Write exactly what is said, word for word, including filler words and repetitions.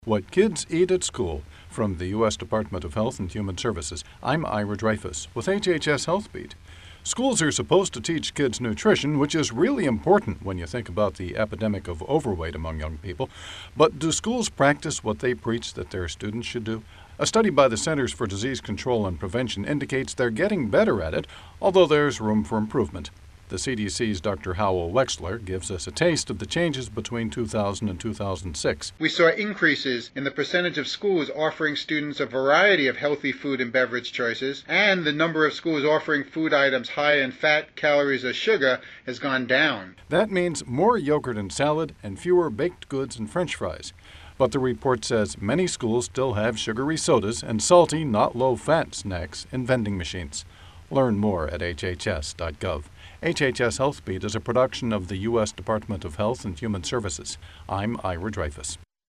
What Kids Eat at School. From the U S Department of Health and Human Services, I'm Ira Dreyfus with H H S Health Beat. Schools are supposed to teach kids nutrition, which is really important when you think about the epidemic of overweight among young people. But do schools practice what they preach that their students should do? A study by the Centers for Disease Control and Prevention indicates they're getting better at it, although there's room for improvement. The C D C's Doctor Howell Wexler gives us a taste of the changes between two thousand and two thousand six. We saw increases in the percentage of schools offering students a variety of healthy food and beverage choices, and the number of schools offering food items high in fat, calories, or sugar has gone down. That means more yogurt and salad and fewer baked goods and French fries. But the report says many schools still have sugary sodas and salty, not low-fat snacks in vending machines. Learn more at H H S dot gov. H H S Health Beat is a production of the U S Department of Health and Human Services. I'm Ira Dreyfus.